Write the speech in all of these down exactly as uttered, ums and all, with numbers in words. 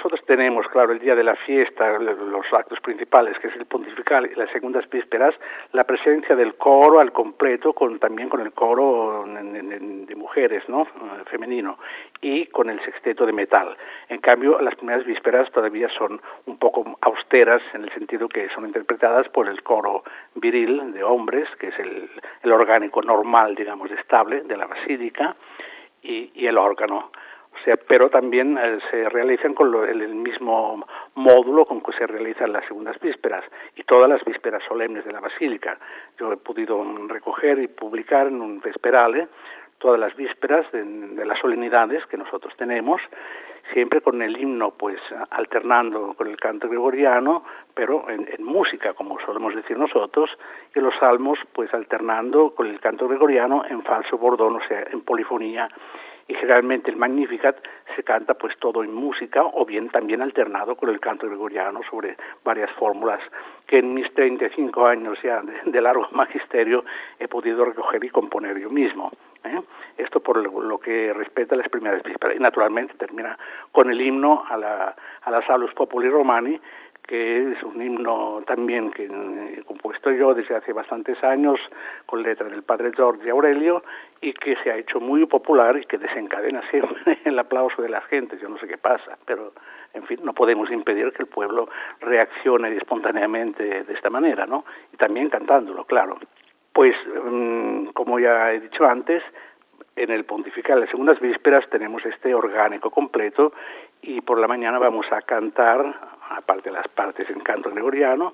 nosotros tenemos, claro, el día de la fiesta, los actos principales, que es el pontifical y las segundas vísperas, la presencia del coro al completo, con también con el coro de mujeres, ¿no?, femenino, y con el sexteto de metal. En cambio, las primeras vísperas todavía son un poco austeras, en el sentido que son interpretadas por el coro viril de hombres, que es el, el orgánico normal, digamos, estable de la basílica, y, y el órgano. O sea, pero también eh, se realizan con lo, el, el mismo módulo con que se realizan las segundas vísperas y todas las vísperas solemnes de la basílica. Yo he podido recoger y publicar en un vesperale todas las vísperas de, de las solemnidades que nosotros tenemos, siempre con el himno, pues, alternando con el canto gregoriano, pero en, en música, como solemos decir nosotros, y los salmos, pues, alternando con el canto gregoriano en falso bordón, o sea, en polifonía. Y generalmente el Magnificat se canta pues todo en música, o bien también alternado con el canto gregoriano sobre varias fórmulas que en mis treinta y cinco años ya de, de largo magisterio he podido recoger y componer yo mismo, ¿eh? Esto por lo, lo que respecta a las primeras vísperas. Y naturalmente termina con el himno a la, a la Salus Populi Romani, que es un himno también que he compuesto yo desde hace bastantes años con letra del padre Giorgi Aurelio, y que se ha hecho muy popular y que desencadena siempre el aplauso de la gente. Yo no sé qué pasa, pero en fin, no podemos impedir que el pueblo reaccione espontáneamente de esta manera, ¿no? Y también cantándolo, claro. Pues, como ya he dicho antes, en el pontifical, las segundas vísperas, tenemos este orgánico completo, y por la mañana vamos a cantar, aparte de las partes en canto gregoriano,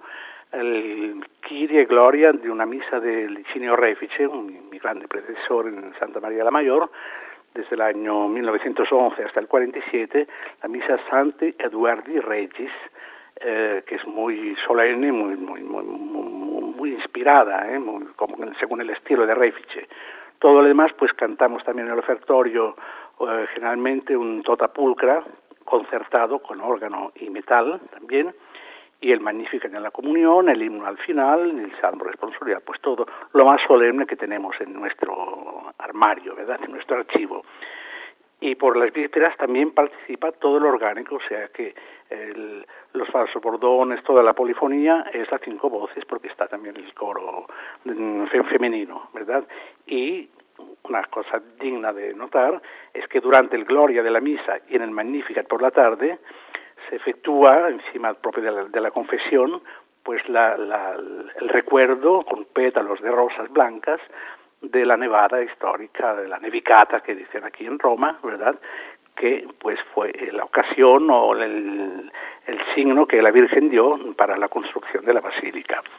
el Kyrie Gloria de una misa de Licinio Refice, un, mi grande predecesor en Santa María la Mayor, desde el año mil novecientos once hasta el cuarenta y siete, la misa Santi Eduardi Regis, eh, que es muy solemne, muy, muy, muy, muy, muy inspirada, eh, muy, como según el estilo de Refice. Todo lo demás, pues cantamos también en el ofertorio, eh, generalmente un tota pulcra, concertado con órgano y metal también, y el Magnificat en la comunión, el himno al final, el salmo responsorial, pues todo lo más solemne que tenemos en nuestro armario, ¿verdad?, en nuestro archivo. Y por las vísperas también participa todo el orgánico, o sea que el, los falsos bordones, toda la polifonía es a cinco voces, porque está también el coro femenino, ¿verdad? Y una cosa digna de notar es que durante el Gloria de la misa y en el Magnificat por la tarde se efectúa, encima propio de la, de la confesión, pues la, la, el recuerdo con pétalos de rosas blancas de la nevada histórica, de la nevicata que dicen aquí en Roma, ¿verdad?, que pues fue la ocasión o el, el signo que la Virgen dio para la construcción de la basílica.